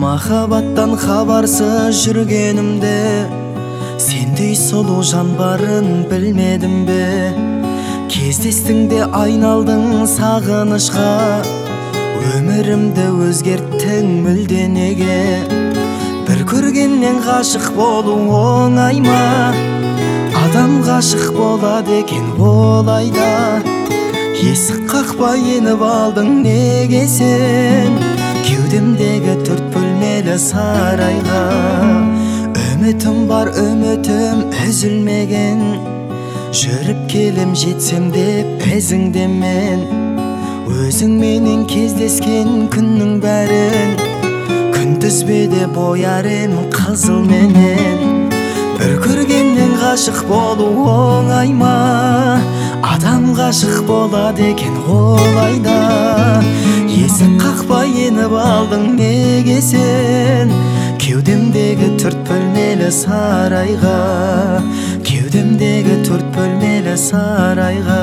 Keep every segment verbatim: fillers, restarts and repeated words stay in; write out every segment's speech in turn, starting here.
махаббаттан хабарсыз жүргенімде сендей сұлу жан барын білмедім бе? Кездестің де айналдың сағынышқа, өмірімді өзгерттің мүлде неге? Бір көргеннен ғашық болу оңай ма? Адам ғашық болады екен олайда. Есік қақпай еніп алдың неге сен? Кеудемдегі төрт бөлмелі сарайға. Үмітім бар, үмітім үзілмеген. Жүріп келем жетсем деп ізіңде мен. Өзіңменен кездескен күннің бәрін күнтізбеде бояр ем қызыл менен. Бір көргеннен ғашық болу оңай ма? Адам ғашық болады екен олайда. Есік қақпай еніп алдың неге сен? Кеудемдегі төрт бөлмелі сарайға. Кеудемдегі төрт бөлмелі сарайға.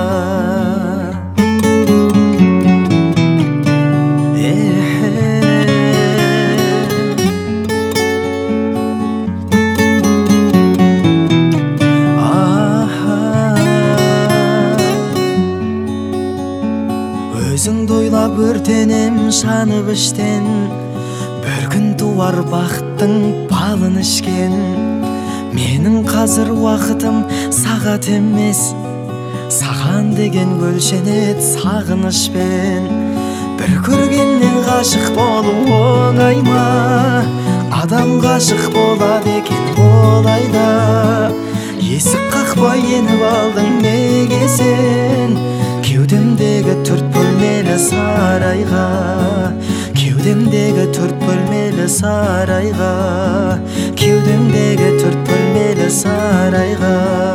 Өзіңді ойлап өртенем жанып іштен. Бір күн туар бақыттың балын ішкен. Менің қазір уақытым сағат емес, саған деген өлшенет сағынышпен. Бір көргеннен ғашық болу оңай ма? Адам ғашық болады екен олайда. Есік қақпай еніп алдың неге сен? Кеудемдегі төрт бөлмелі сарайға. Кеудемдегі төрт бөлмелі сарайға. Кеудемдегі төрт бөлмелі сарайға.